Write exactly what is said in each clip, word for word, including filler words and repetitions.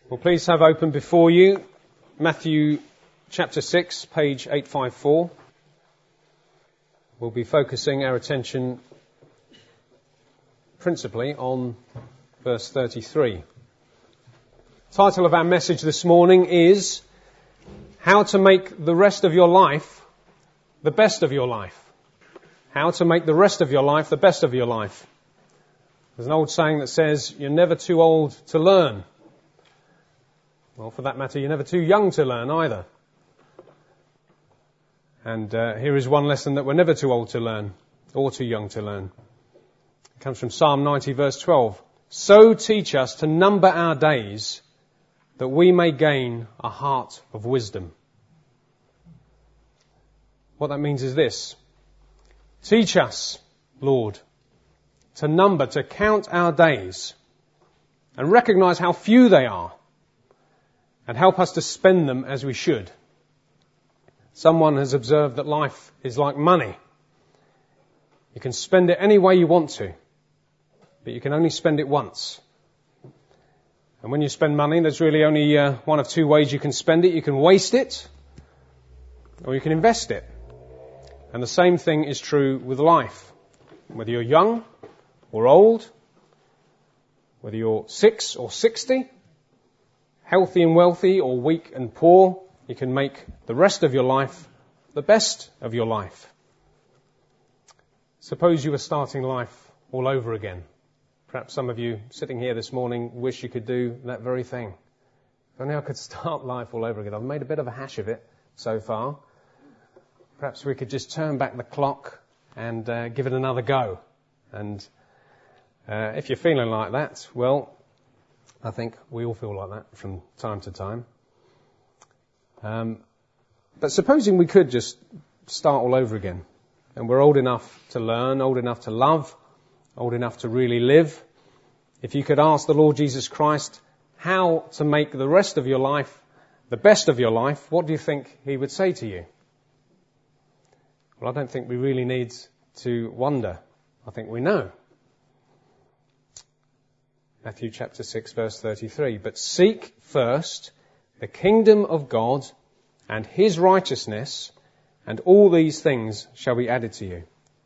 Well, please have open before you Matthew chapter six, page eight fifty-four. We'll be focusing our attention principally on verse thirty-three. The title of our message this morning is How to Make the Rest of Your Life the Best of Your Life. How to make the rest of your life the best of your life. There's an old saying that says, you're never too old to learn. Well, for that matter, you're never too young to learn either. And uh, here is one lesson that we're never too old to learn, or too young to learn. It comes from Psalm ninety, verse twelve. So teach us to number our days, that we may gain a heart of wisdom. What that means is this. Teach us, Lord, to number, to count our days, and recognize how few they are, and help us to spend them as we should. Someone has observed that life is like money. You can spend it any way you want to, but you can only spend it once. And when you spend money, there's really only uh, one of two ways you can spend it. You can waste it, or you can invest it. And the same thing is true with life. Whether you're young or old, whether you're six or sixty, healthy and wealthy or weak and poor, you can make the rest of your life the best of your life. Suppose you were starting life all over again. Perhaps some of you sitting here this morning wish you could do that very thing. If only I could start life all over again. I've made a bit of a hash of it so far. Perhaps we could just turn back the clock and uh, give it another go. And uh, if you're feeling like that, well, I think we all feel like that from time to time. Um, but supposing we could just start all over again, and we're old enough to learn, old enough to love, old enough to really live. If you could ask the Lord Jesus Christ how to make the rest of your life the best of your life, what do you think he would say to you? Well, I don't think we really need to wonder. I think we know. Matthew chapter six, verse thirty-three. But seek first the kingdom of God and his righteousness, and all these things shall be added to you.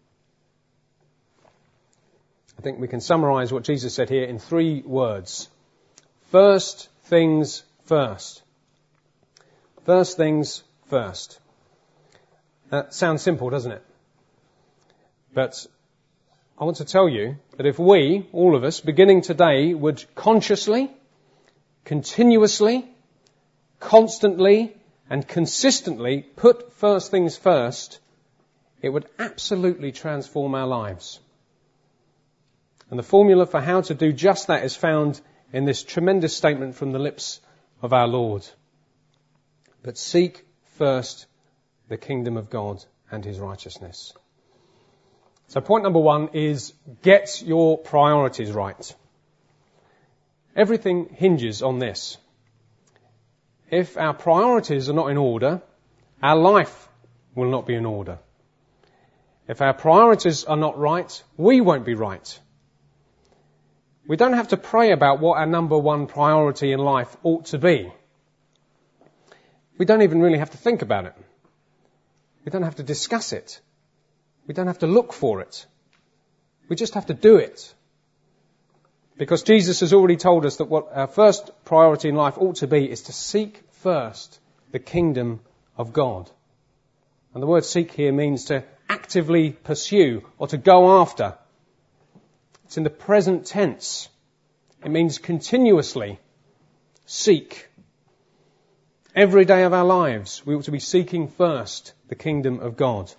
I think we can summarize what Jesus said here in three words. First things first. First things first. That sounds simple, doesn't it? But I want to tell you that if we, all of us, beginning today, would consciously, continuously, constantly, and consistently put first things first, it would absolutely transform our lives. And the formula for how to do just that is found in this tremendous statement from the lips of our Lord. But seek first the kingdom of God and his righteousness. So point number one is get your priorities right. Everything hinges on this. If our priorities are not in order, our life will not be in order. If our priorities are not right, we won't be right. We don't have to pray about what our number one priority in life ought to be. We don't even really have to think about it. We don't have to discuss it. We don't have to look for it. We just have to do it. Because Jesus has already told us that what our first priority in life ought to be is to seek first the kingdom of God. And the word seek here means to actively pursue or to go after. It's in the present tense. It means continuously seek. Every day of our lives, we ought to be seeking first the kingdom of God.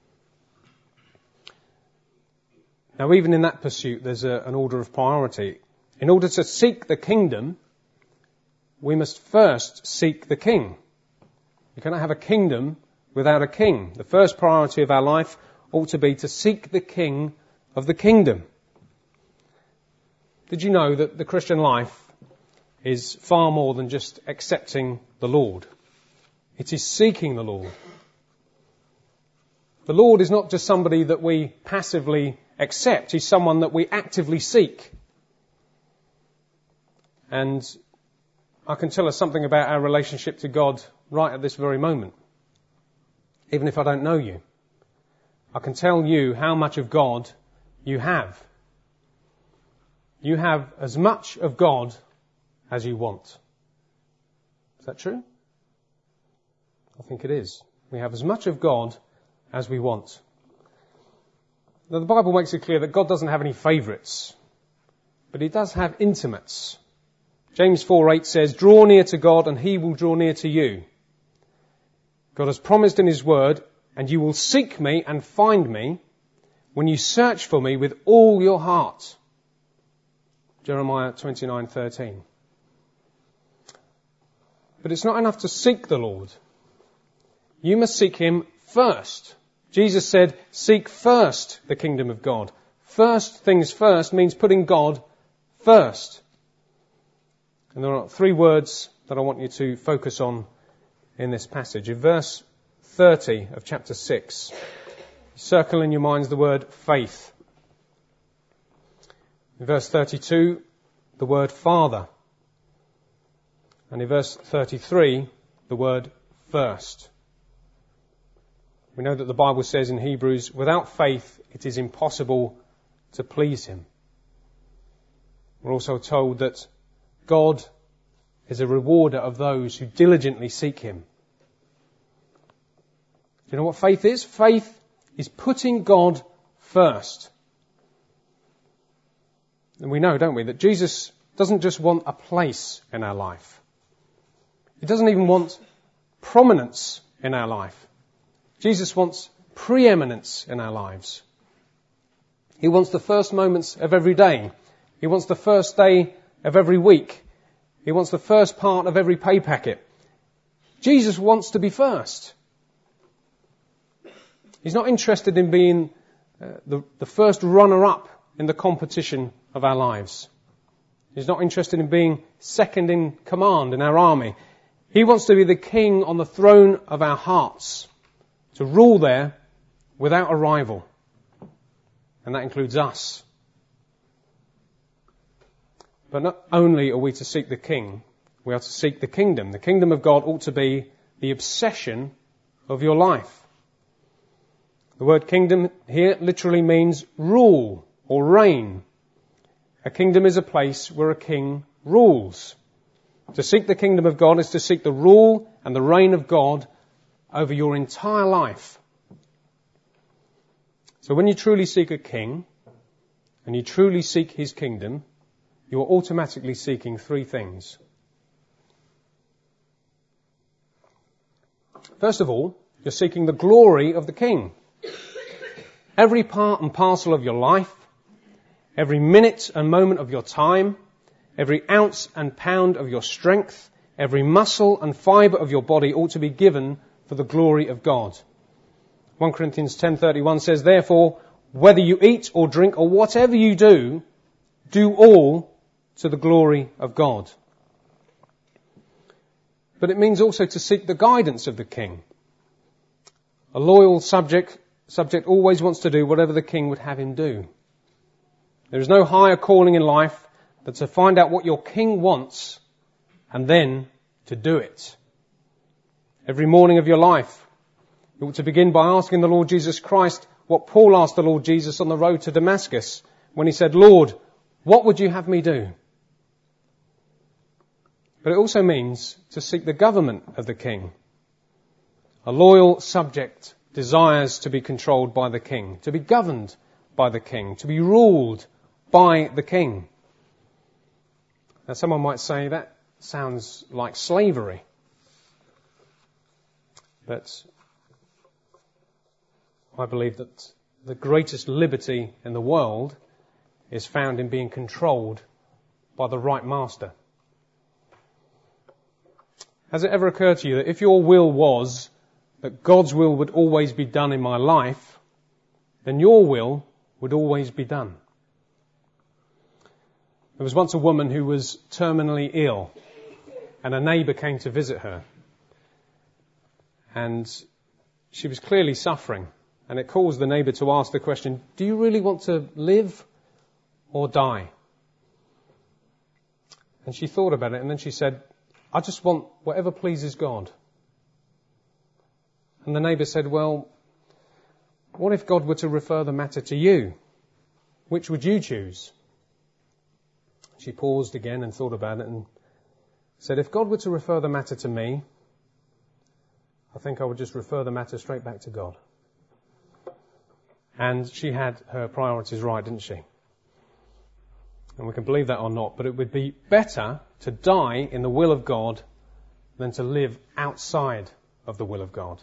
Now, even in that pursuit, there's a, an order of priority. In order to seek the kingdom, we must first seek the king. You cannot have a kingdom without a king. The first priority of our life ought to be to seek the king of the kingdom. Did you know that the Christian life is far more than just accepting the Lord? It is seeking the Lord. The Lord is not just somebody that we passively accept. He's someone that we actively seek. And I can tell us something about our relationship to God right at this very moment, even if I don't know you. I can tell you how much of God you have. You have as much of God as you want. Is that true? I think it is. We have as much of God as we want. Now, the Bible makes it clear that God doesn't have any favourites, but He does have intimates. James four eight says, "Draw near to God and He will draw near to you." God has promised in His word, "And you will seek me and find me when you search for me with all your heart." Jeremiah twenty-nine thirteen. But it's not enough to seek the Lord. You must seek Him first. Jesus said, "Seek first the kingdom of God." First things first means putting God first. And there are three words that I want you to focus on in this passage. In verse thirty of chapter six, circle in your minds the word faith. In verse thirty-two, the word Father. And in verse thirty-three, the word first. We know that the Bible says in Hebrews, without faith it is impossible to please Him. We're also told that God is a rewarder of those who diligently seek Him. Do you know what faith is? Faith is putting God first. And we know, don't we, that Jesus doesn't just want a place in our life. He doesn't even want prominence in our life. Jesus wants preeminence in our lives. He wants the first moments of every day. He wants the first day of every week. He wants the first part of every pay packet. Jesus wants to be first. He's not interested in being uh, the, the first runner-up in the competition of our lives. He's not interested in being second in command in our army. He wants to be the king on the throne of our hearts, to rule there without a rival. And that includes us. But not only are we to seek the king, we are to seek the kingdom. The kingdom of God ought to be the obsession of your life. The word kingdom here literally means rule or reign. A kingdom is a place where a king rules. To seek the kingdom of God is to seek the rule and the reign of God over your entire life. So when you truly seek a king and you truly seek His kingdom, you are automatically seeking three things. First of all, you're seeking the glory of the King. Every part and parcel of your life, every minute and moment of your time, every ounce and pound of your strength, every muscle and fibre of your body ought to be given for the glory of God. First Corinthians ten thirty-one says, "Therefore, whether you eat or drink or whatever you do, do all to the glory of God." But it means also to seek the guidance of the king. A loyal subject, subject always wants to do whatever the king would have him do. There is no higher calling in life than to find out what your king wants and then to do it. Every morning of your life, you ought to begin by asking the Lord Jesus Christ what Paul asked the Lord Jesus on the road to Damascus when he said, "Lord, what would you have me do?" But it also means to seek the government of the king. A loyal subject desires to be controlled by the king, to be governed by the king, to be ruled by the king. Now someone might say that sounds like slavery. But I believe that the greatest liberty in the world is found in being controlled by the right master. Has it ever occurred to you that if your will was that God's will would always be done in my life, then your will would always be done? There was once a woman who was terminally ill, and a neighbour came to visit her. And she was clearly suffering, and it caused the neighbour to ask the question, "Do you really want to live or die?" And she thought about it, and then she said, I just want whatever pleases God. And the neighbour said, well, what if God were to refer the matter to you? Which would you choose? She paused again and thought about it and said, if God were to refer the matter to me, I think I would just refer the matter straight back to God. And she had her priorities right, didn't she? And we can believe that or not, but it would be better to die in the will of God than to live outside of the will of God.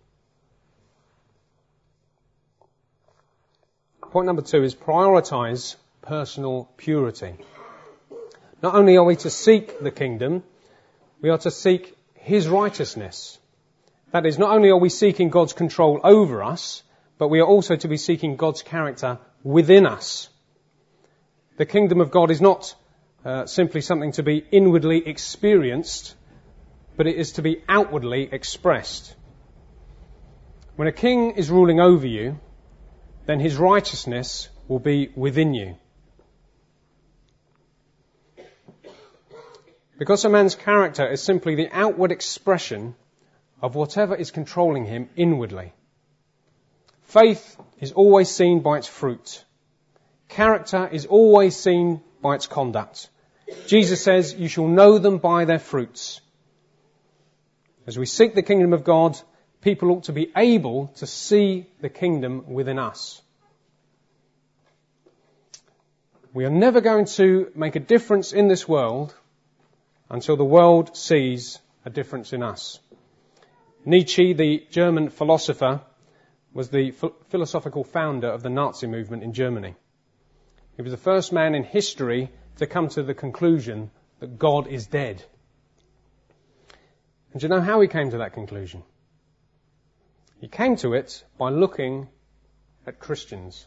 Point number two is prioritize personal purity. Not only are we to seek the kingdom, we are to seek His righteousness. That is, not only are we seeking God's control over us, but we are also to be seeking God's character within us. The kingdom of God is not uh, simply something to be inwardly experienced, but it is to be outwardly expressed. When a king is ruling over you, then his righteousness will be within you. Because a man's character is simply the outward expression of whatever is controlling him inwardly. Faith is always seen by its fruit. Character is always seen by its conduct. Jesus says, you shall know them by their fruits. As we seek the kingdom of God, people ought to be able to see the kingdom within us. We are never going to make a difference in this world until the world sees a difference in us. Nietzsche, the German philosopher, was the ph- philosophical founder of the Nazi movement in Germany. He was the first man in history to come to the conclusion that God is dead. And do you know how he came to that conclusion? He came to it by looking at Christians.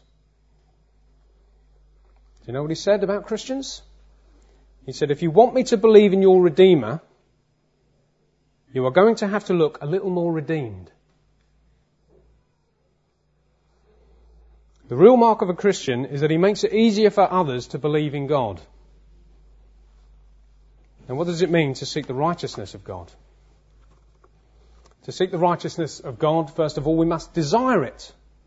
Do you know what he said about Christians? He said, if you want me to believe in your Redeemer, you are going to have to look a little more redeemed. The real mark of a Christian is that he makes it easier for others to believe in God. And what does it mean to seek the righteousness of God? To seek the righteousness of God, first of all, we must desire it.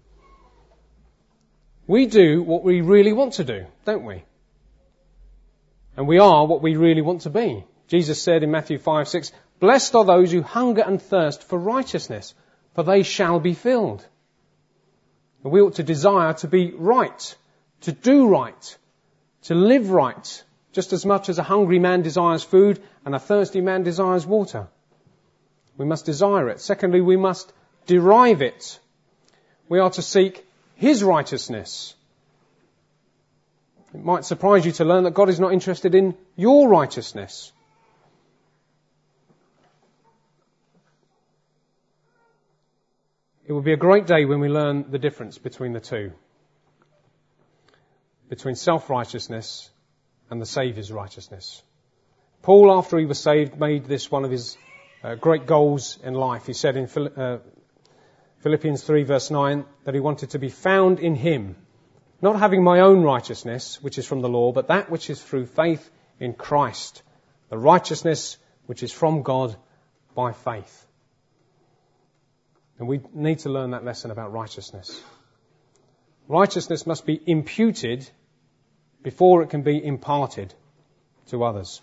We do what we really want to do, don't we? And we are what we really want to be. Jesus said in Matthew five six, blessed are those who hunger and thirst for righteousness, for they shall be filled. And we ought to desire to be right, to do right, to live right, just as much as a hungry man desires food and a thirsty man desires water. We must desire it. Secondly, we must derive it. We are to seek His righteousness. It might surprise you to learn that God is not interested in your righteousness. It will be a great day when we learn the difference between the two. Between self-righteousness and the Saviour's righteousness. Paul, after he was saved, made this one of his uh, great goals in life. He said in Phil- uh, Philippians three verse nine that he wanted to be found in Him, not having my own righteousness, which is from the law, but that which is through faith in Christ, the righteousness which is from God by faith. And we need to learn that lesson about righteousness. Righteousness must be imputed before it can be imparted to others.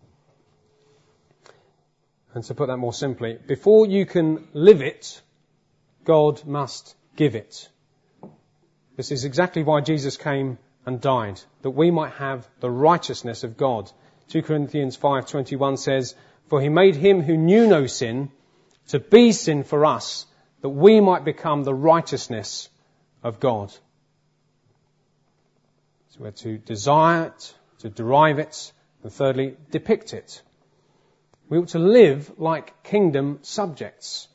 And to put that more simply, before you can live it, God must give it. This is exactly why Jesus came and died, that we might have the righteousness of God. Second Corinthians five twenty-one says, for He made Him who knew no sin to be sin for us, that we might become the righteousness of God. So we're to desire it, to derive it, and thirdly, depict it. We ought to live like kingdom subjects.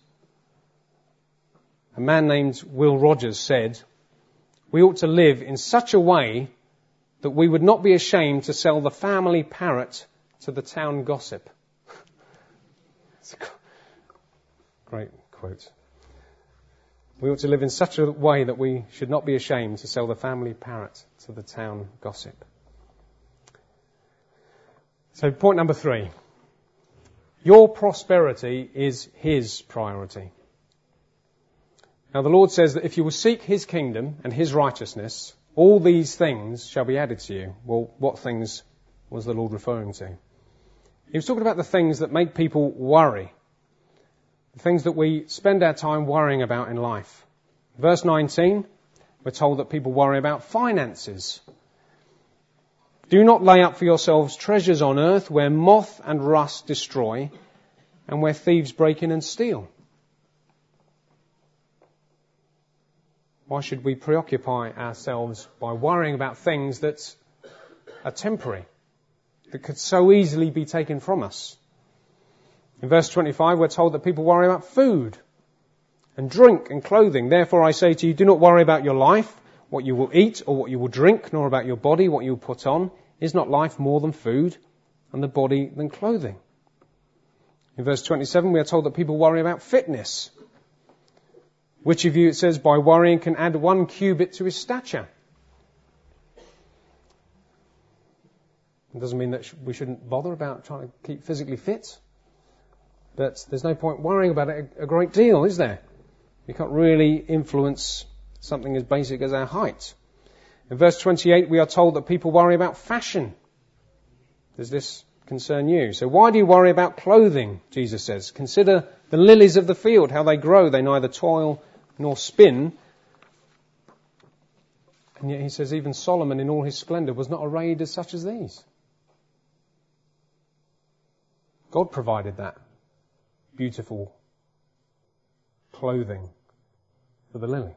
A man named Will Rogers said, we ought to live in such a way that we would not be ashamed to sell the family parrot to the town gossip. It's a great quote. We ought to live in such a way that we should not be ashamed to sell the family parrot to the town gossip. So point number three. Your prosperity is His priority. Now the Lord says that if you will seek His kingdom and His righteousness, all these things shall be added to you. Well, what things was the Lord referring to? He was talking about the things that make people worry. The things that we spend our time worrying about in life. Verse nineteen, we're told that people worry about finances. Do not lay up for yourselves treasures on earth where moth and rust destroy and where thieves break in and steal. Why should we preoccupy ourselves by worrying about things that are temporary, that could so easily be taken from us? In verse twenty-five, we're told that people worry about food and drink and clothing. Therefore I say to you, do not worry about your life, what you will eat or what you will drink, nor about your body, what you will put on. Is not life more than food, and the body than clothing? In verse twenty-seven, we are told that people worry about fitness. Which of you, it says, by worrying can add one cubit to his stature? It doesn't mean that we shouldn't bother about trying to keep physically fit. But there's no point worrying about it a great deal, is there? We can't really influence something as basic as our height. In verse twenty-eight, we are told that people worry about fashion. Does this concern you? So why do you worry about clothing, Jesus says? Consider the lilies of the field, how they grow. They neither toil nor spin. And yet he says even Solomon in all his splendour was not arrayed as such as these. God provided that beautiful clothing for the lily.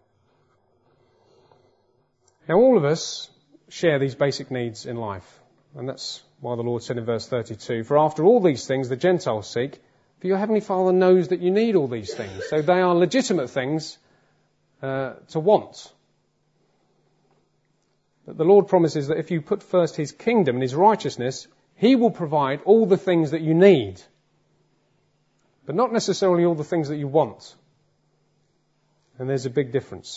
Now all of us share these basic needs in life. And that's why the Lord said in verse thirty-two, for after all these things the Gentiles seek, for your heavenly Father knows that you need all these things. So they are legitimate things uh, to want. But the Lord promises that if you put first His kingdom and His righteousness, He will provide all the things that you need. But not necessarily all the things that you want. And there's a big difference.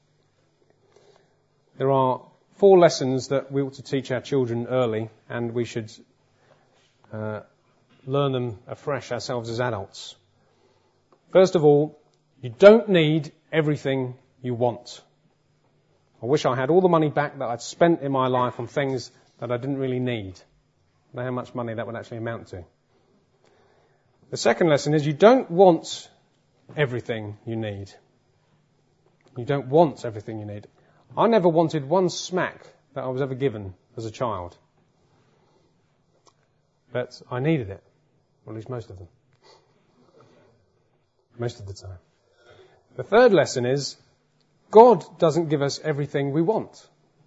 There are four lessons that we ought to teach our children early, and we should uh, learn them afresh ourselves as adults. First of all, you don't need everything you want. I wish I had all the money back that I'd spent in my life on things that I didn't really need. I don't know how much money that would actually amount to. The second lesson is you don't want everything you need. You don't want everything you need. I never wanted one smack that I was ever given as a child. But I needed it. Or at least most of them. Most of the time. The third lesson is God doesn't give us everything we want.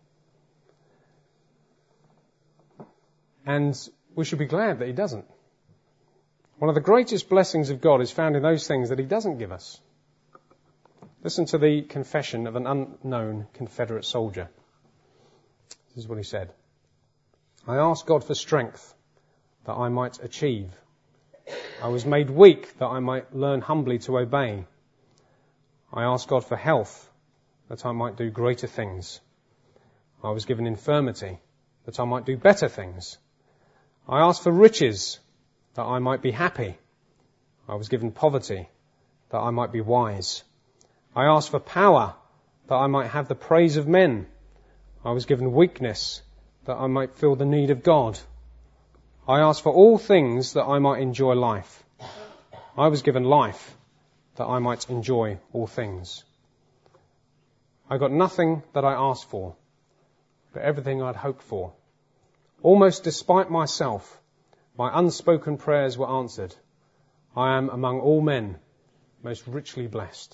And we should be glad that He doesn't. One of the greatest blessings of God is found in those things that He doesn't give us. Listen to the confession of an unknown Confederate soldier. This is what he said. I asked God for strength that I might achieve. I was made weak that I might learn humbly to obey. I asked God for health that I might do greater things. I was given infirmity that I might do better things. I asked for riches that I might be happy. I was given poverty that I might be wise. I asked for power that I might have the praise of men. I was given weakness that I might feel the need of God. I asked for all things that I might enjoy life. I was given life that I might enjoy all things. I got nothing that I asked for, but everything I'd hoped for. Almost despite myself, my unspoken prayers were answered. I am among all men most richly blessed.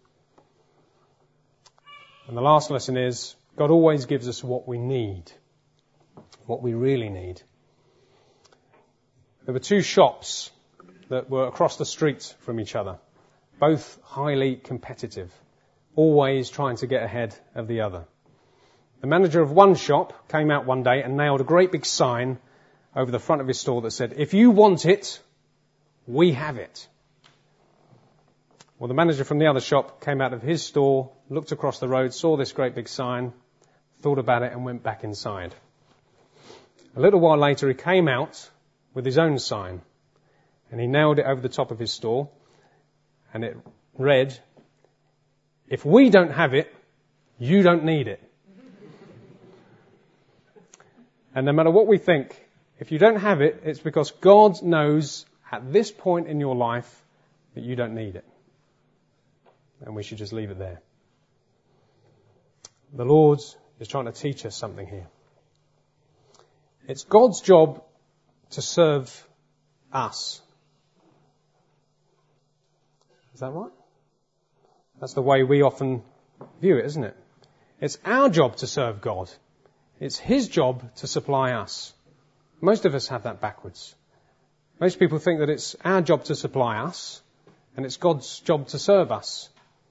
And the last lesson is, God always gives us what we need, what we really need. There were two shops that were across the street from each other, both highly competitive, always trying to get ahead of the other. The manager of one shop came out one day and nailed a great big sign over the front of his store that said, if you want it, we have it. Well, the manager from the other shop came out of his store, looked across the road, saw this great big sign, thought about it and went back inside. A little while later he came out with his own sign And he nailed it over the top of his store, and it read, "If we don't have it, you don't need it." And no matter what we think, if you don't have it, it's because God knows at this point in your life that you don't need it. And we should just leave it there. The Lord is trying to teach us something here. It's God's job to serve us. Is that right? That's the way we often view it, isn't it? It's our job to serve God. It's His job to supply us. Most of us have that backwards. Most people think that it's our job to supply us, and it's God's job to serve us.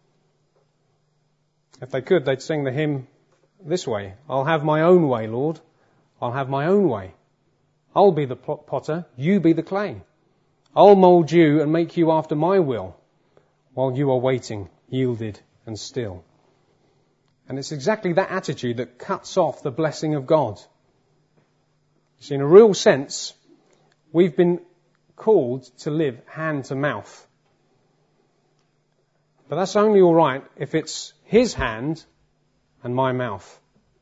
If they could, they'd sing the hymn this way: "I'll have my own way, Lord. I'll have my own way. I'll be the potter, you be the clay. I'll mould you and make you after my will, while you are waiting, yielded and still." And it's exactly that attitude that cuts off the blessing of God. You see, in a real sense, we've been called to live hand to mouth. But that's only all right if it's His hand and my mouth.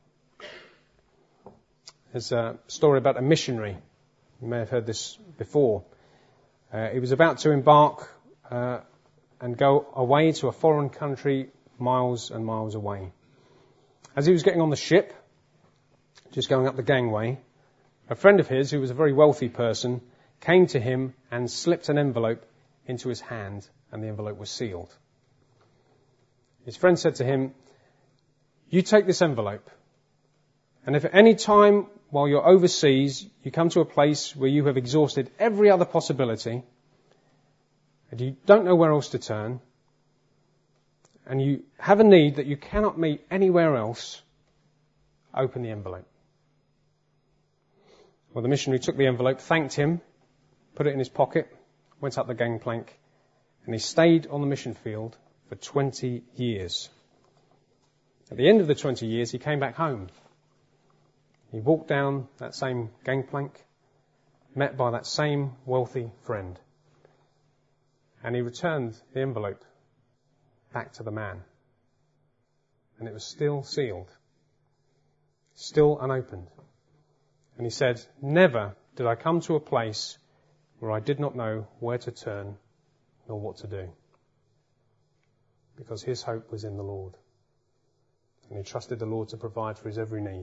There's a story about a missionary. You may have heard this before. Uh, he was about to embark uh, and go away to a foreign country miles and miles away. As he was getting on the ship, just going up the gangway, a friend of his, who was a very wealthy person, came to him and slipped an envelope into his hand, and the envelope was sealed. His friend said to him, "You take this envelope, and if at any time while you're overseas you come to a place where you have exhausted every other possibility, and you don't know where else to turn, and you have a need that you cannot meet anywhere else, open the envelope." Well, the missionary took the envelope, thanked him, put it in his pocket, went up the gangplank, and he stayed on the mission field for twenty years. At the end of the twenty years, he came back home. He walked down that same gangplank, met by that same wealthy friend, and he returned the envelope back to the man. And it was still sealed, still unopened. And he said, "Never did I come to a place where I did not know where to turn nor what to do." Because his hope was in the Lord. And he trusted the Lord to provide for his every need.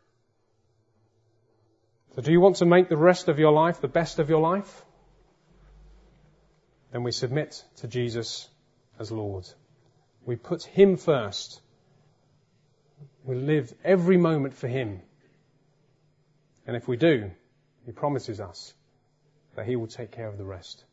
So do you want to make the rest of your life the best of your life? Then we submit to Jesus as Lord. We put Him first. We live every moment for Him. And if we do, He promises us that He will take care of the rest.